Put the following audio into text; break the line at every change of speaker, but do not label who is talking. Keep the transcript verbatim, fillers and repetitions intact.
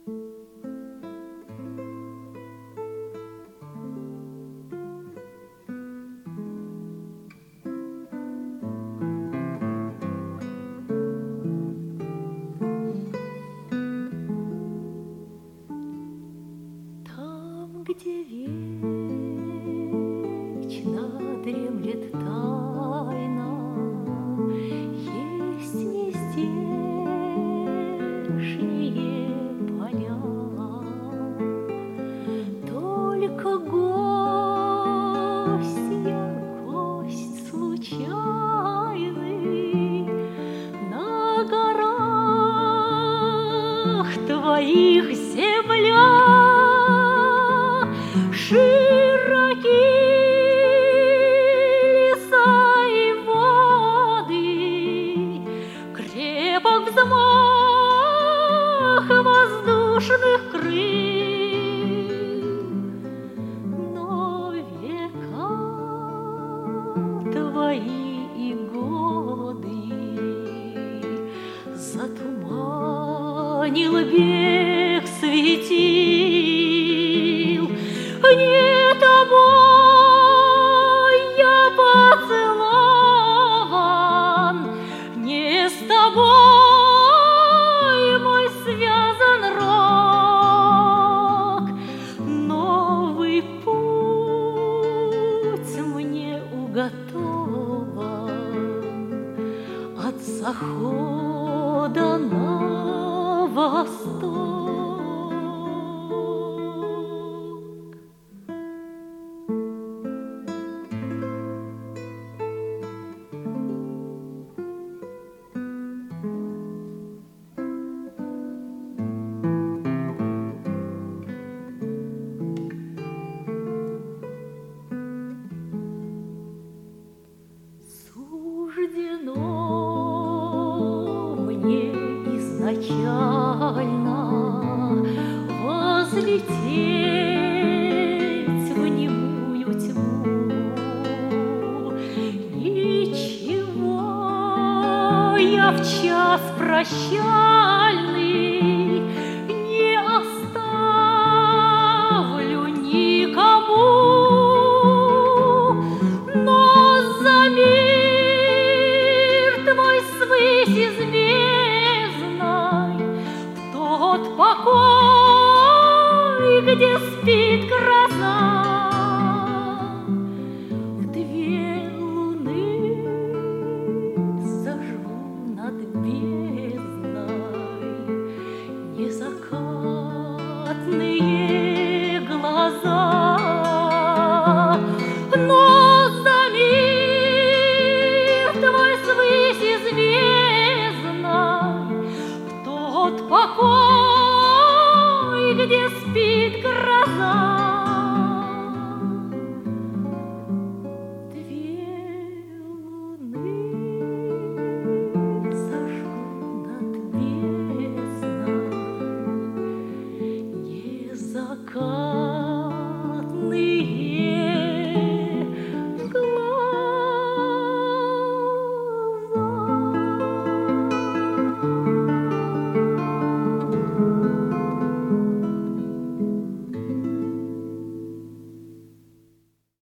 Где вечно дремлет тайна, есть нездешние поля. Только гость я, гость случайный, на горах твоих земля. Широкие леса и воды, крепок взмах воздушных крыл, но века твои и годы затуманил бег светил. Не тобой я поцелован, не с тобой мой связан рок. Новый путь мне уготован от захода на восток. Суждено мне изначально возлететь в немую тьму. Ничего, я в час прощальный